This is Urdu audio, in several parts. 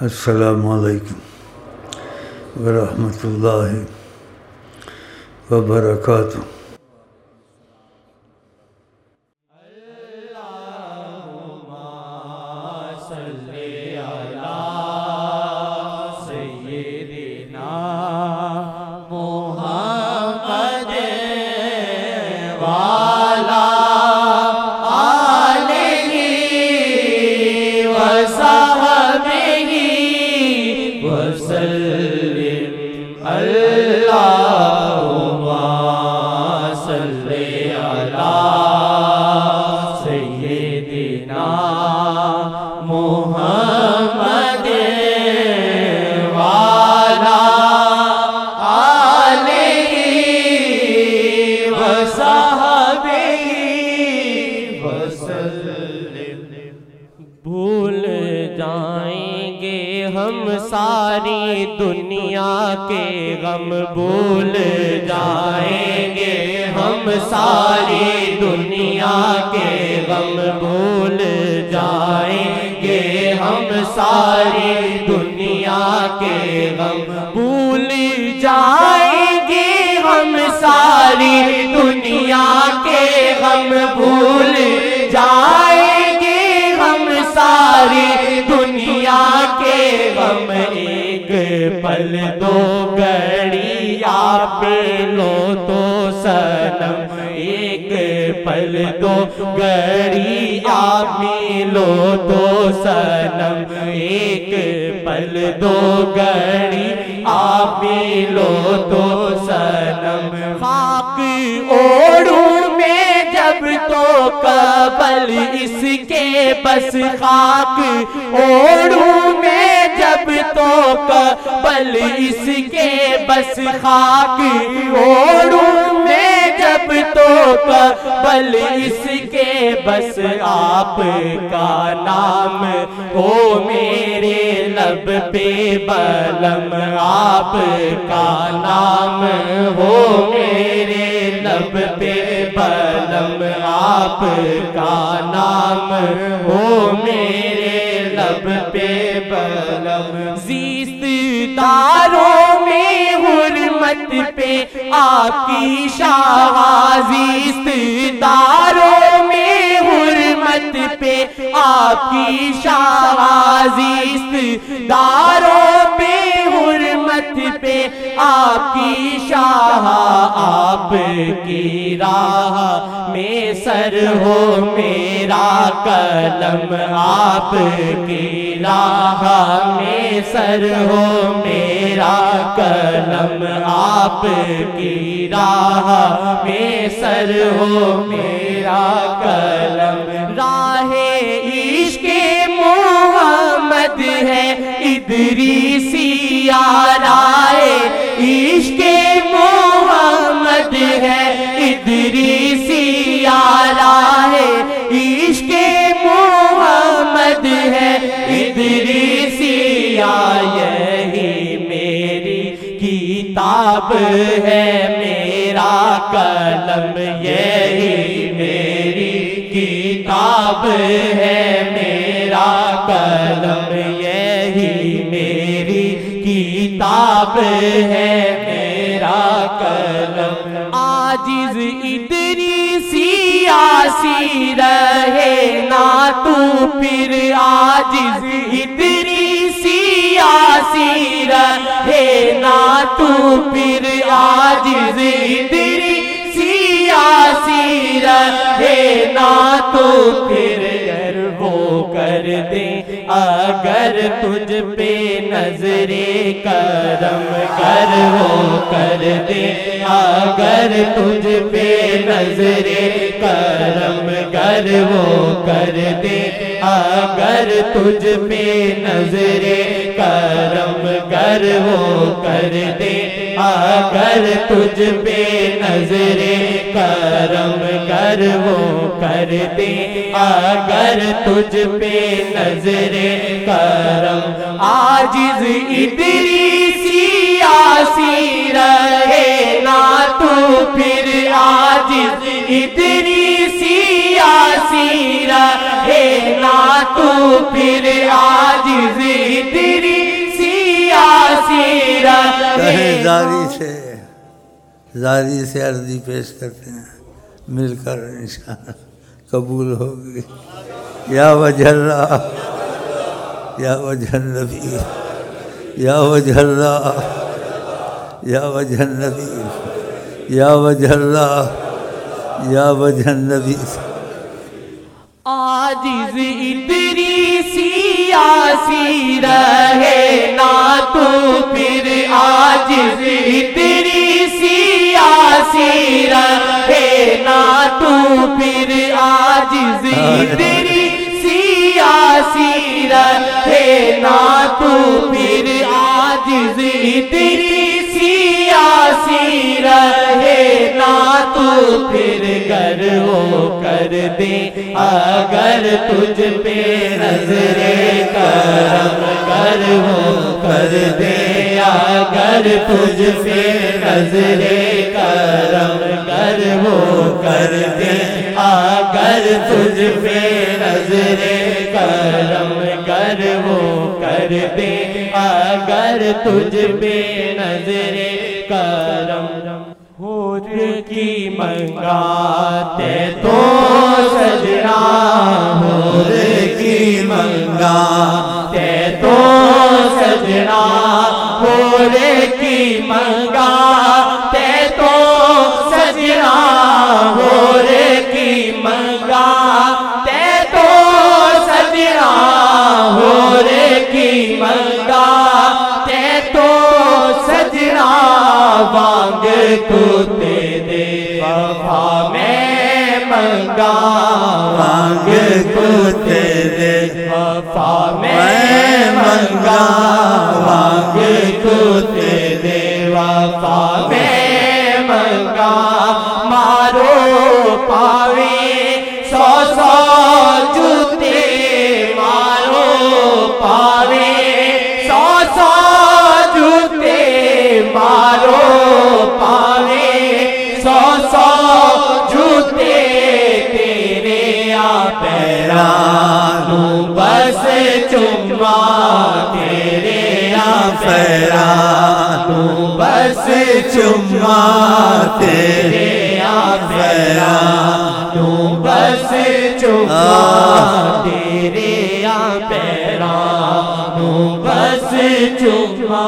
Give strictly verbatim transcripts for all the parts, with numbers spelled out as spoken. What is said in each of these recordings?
السلام علیکم ورحمۃ اللہ وبرکاتہ۔ بھول جائیں گے ہم ساری دنیا کے غم، بھول جائیں گے ہم ساری دنیا کے غم، بھول جائیں گے ہم ساری دنیا کے غم، بھول جائیں گے ہم ساری دنیا کے غم، بھول جائیں گے ہم ساری دنیا کے غم، ایک پل دو گھڑی آپ لو تو صنم، ایک پل دو گھڑی آپ لو تو صنم، ایک پل دو گھڑی آپ لو تو صنم، خاک اوڑوں میں جب تو قبل اس کے بس، خاک اوڑوں میں جب تو قبل اس کے بس، خاک اوڑوں میں جب تو قبل اس کے بس، آپ کا نام ہو میرے لب پہ بلم، آپ کا نام ہو میرے لب پہ بلم، آپ کا نام ہو میرے لب پہ بلم، زیست داروں میں حرمت پہ آپ کی شاہ، زیست داروں میں حرمت پہ آپ کی شاہ، زیست داروں پہ حرمت پہ آپ کی شاہ، آپ کی راہ میں سر ہو میرا قلم، آپ کی راہ میں سر ہو میرا قلم، آپ کی راہ میں سر ہو میرا قلم، راہ عشق محمد ہے ادریسیہ، راہ عشق محمد ہے ادریسیہ، راہ عشق محمد ہے ادریسیہ، یہی میری کتاب ہے میرا قلم، یہی میری کتاب ہے میرا قلم، یہی میری کتاب ہے میرا قلم، عاجز ادریسی آسی رہے نا تو پھر، عاجز ادریسی آسی رہے نا تو پھر، عاجز ادریسی آسی رہے نا تو پھر، گر وہ کر دے اگر تجھ پہ نظر کرم، گر وہ کر دے اگر تجھ پہ نظر کرم، گر وہ کر دے اگر تجھ پہ نظر کرم، گر وہ کر دے اگر تجھ پہ نظر کرم، گر وہ کر دے اگر تجھ پہ نظر کرم، عاجز ادریسی آسی رہے نا تو پھر، عاجز ادریسی آسی رہے نا تو پھر، عاجز ادریسی زاری سے زاری سے عرضی پیش کرتے ہیں، مل کر انشاءاللہ قبول ہوگی۔ یا وجہ اللہ، یا وجہ النبی، یا وجہ اللہ، یا وجہ النبی، یا وجہ اللہ، یا وجہ النبی۔ عاجز ادریسی آسی رہے نا تو پھر، عاجز ادریسی آسی رہے نا تو پھر، عاجز ادریسی آسی رہے نا تو پھر، عاجز ادریسی آسی رہے نا تو پھر، گر وہ کر دے اگر تجھ پہ نظر کرم، گر وہ کر دے اگر تجھ پہ نظر کرم، گر وہ کر دے اگر تجھ پہ نظر کرم، گر وہ کر دے اگر تجھ پہ نظر کرم۔ حور کی منگاتے تو سجنا، حور کی منگاتے تو سجنا، حور کی منگاتے تو سجنا، حور کی منگاتے تو سجنا، حور کی منگاتے تو سجنا، وانگ کتے دے وفا میں منگا، وانگ کتے دے وفا میں منگا، وانگ کتے دے وفا میں منگا، مارو پاوے سو سو جوتے، مارو پاوے سو سو جوتے، مارو پاوے سو سو جوتے، تیرے آ پیرانوں بس چما، تیرے آ پیرانوں بس چما، تیرے آ پیرانوں بس چما، تیرے آ پیرانوں بس چما۔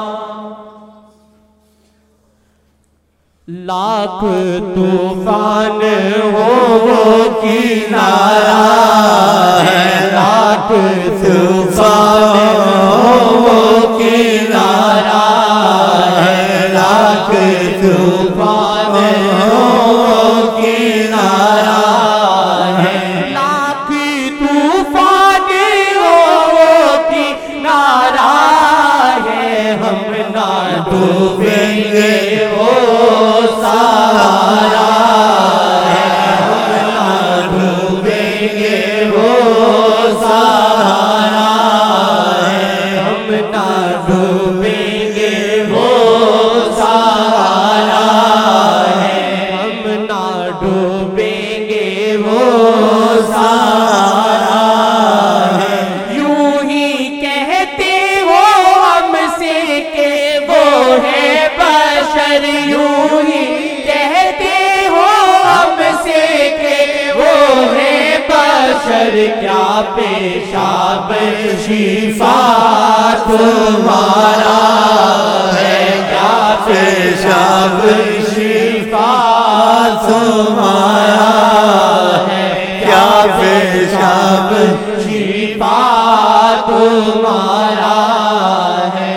لاکھ طوفان ہو وہ کنارہ ہے، لاکھ طوفان ہو وہ کنارہ ہے، لاکھ طوفان ہو وہ کنارہ ہے، لاکھ طوفان ہو وہ کنارہ ہے، ہم نہ ڈوبیں گے وہ سہارا ہے، ہم نہ ڈوبیں گے وہ سہارا ہے، ہم نہ ڈوبیں گے وہ سہارا ہے، ہم نہ ڈوبیں گے وہ سہارا ہے۔ یوں ہی کہتے ہو ہم سے کہ وہ ہے بشر، یوں ہی کہتے ہو ہم سے کہ وہ ہے بشر، کیا پیشاب شفا تمہارا ہے، کیا پیشاب شفا تمہارا ہے، کیا پیشاب شفا تمہارا ہے۔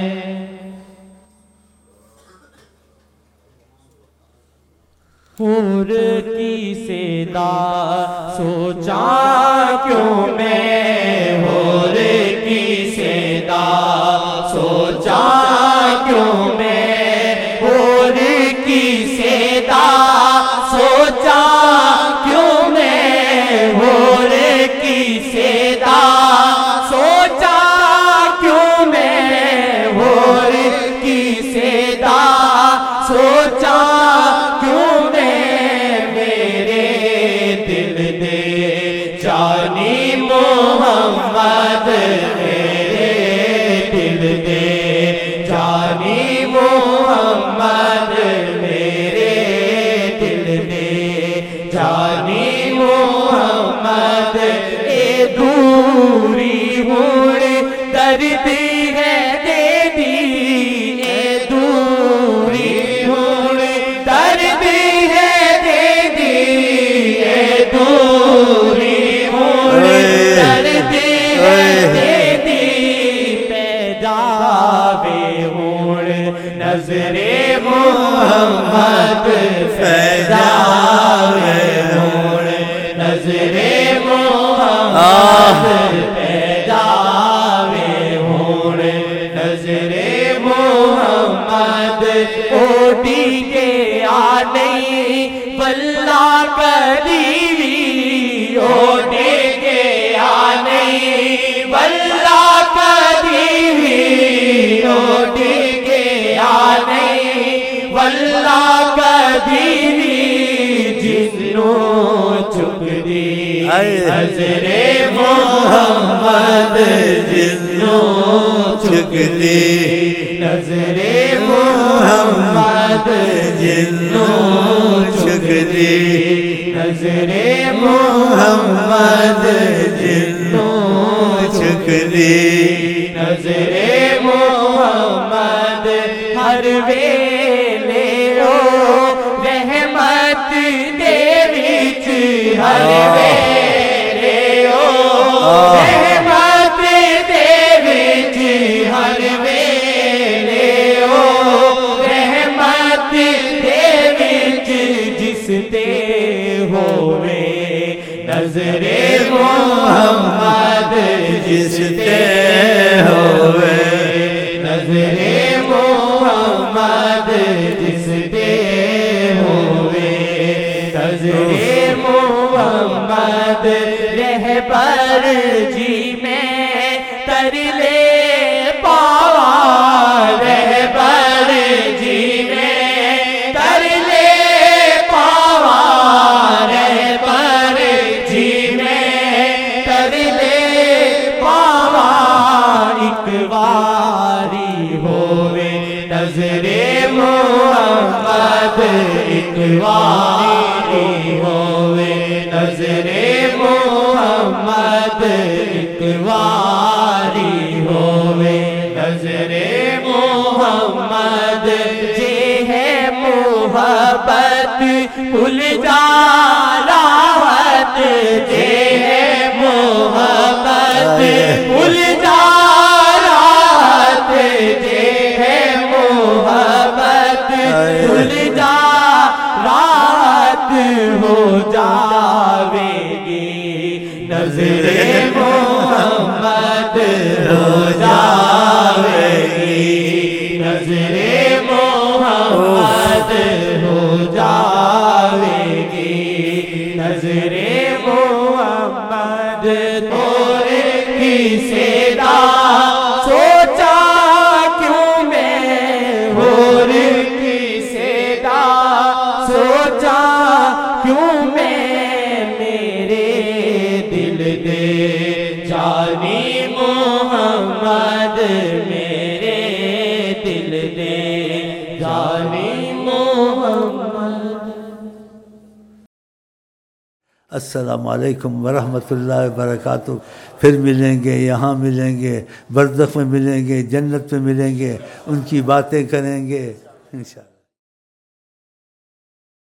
حور کی صدا سوچا کیوں میں، حور کی صدا سوچا کیوں میں، حور کی صدا سوچا کیوں میں، حور کی صدا سوچا کیوں میں، حور کی صدا سوچا کیوں میں، میرے دل دے جانی محمد، میرے دل دے جانی محمد، دوری ہوں درد ہے دے دی، اے دوری ہوں درد ہے دے دی، اے دوری ہوں درد ہے دے دی، پیداوے ہوں نظر محمد، پیداوے ہوں نظر محمد، پیداوے ہوں نظر محمد، اوٹی کے آنے واللہ قریبی، اوٹی کے آنے واللہ قریبی، اوٹی کے آنے واللہ قریبی، جنوں چک دی نظر محمد، جنوں چک دی نظر محمد، جنوں چک دی نظر محمد، جنوں چک دی نظر محمد، ہر ویلے او رحمت دے وچ، ہر ویلے او رحمت دے وچ، ہر ویلے او رحمت دے وچ، جس تے ہووے نظر محمد، جس تے ہووے نظر محمد، جس تے ہووے نظر محمد، رہبر جی میں ترلے پاوا، رہبر جی میں ترلے پاوا، رہبر جی میں ترلے پاوا، ایک واری ہووے نظر محمد، ایک واری ہووے نظر محمد، ایک واری ہووے نظر محمد، جے ہے محبت بھول جا راحت، جے ہے محبت بھول جا راحت، جے ہے محبت بھول جا راحت، ہو جاوے گی نظر محمد، ہو جاوے گی نظر محمد، ہو جاوے گی نظر محمد، اور کسے دا سوچا کیوں میں، اور کسے دا سوچا کیوں میں، میرے دل دے جانی محمد، میرے دل دے جانی محمد۔ السلام علیکم ورحمۃ اللہ وبرکاتہ۔ پھر ملیں گے، یہاں ملیں گے، برزخ میں ملیں گے، جنت میں ملیں گے، ان کی باتیں کریں گے انشاءاللہ۔